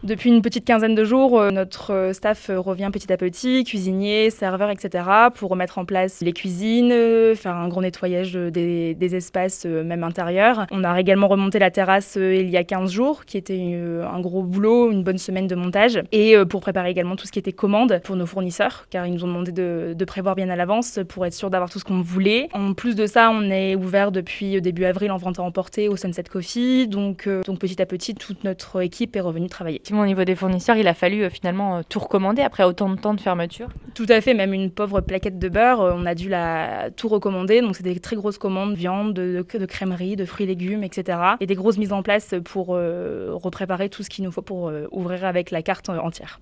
Depuis une petite quinzaine de jours, notre staff revient petit à petit, cuisiniers, serveurs, etc., pour remettre en place les cuisines, faire un gros nettoyage des espaces, même intérieurs. On a également remonté la terrasse il y a 15 jours, qui était un gros boulot, une bonne semaine de montage, et pour préparer également tout ce qui était commande pour nos fournisseurs, car ils nous ont demandé de prévoir bien à l'avance pour être sûr d'avoir tout ce qu'on voulait. En plus de ça, on est ouvert depuis début avril en vente à emporter au Sunset Coffee, donc petit à petit, toute notre équipe est revenue travailler. Au niveau des fournisseurs, il a fallu finalement tout recommander après autant de temps de fermeture. Tout à fait, même une pauvre plaquette de beurre, on a dû tout recommander. Donc c'est des très grosses commandes, viande, de crèmerie, de fruits et légumes, etc. Et des grosses mises en place pour repréparer tout ce qu'il nous faut pour ouvrir avec la carte entière.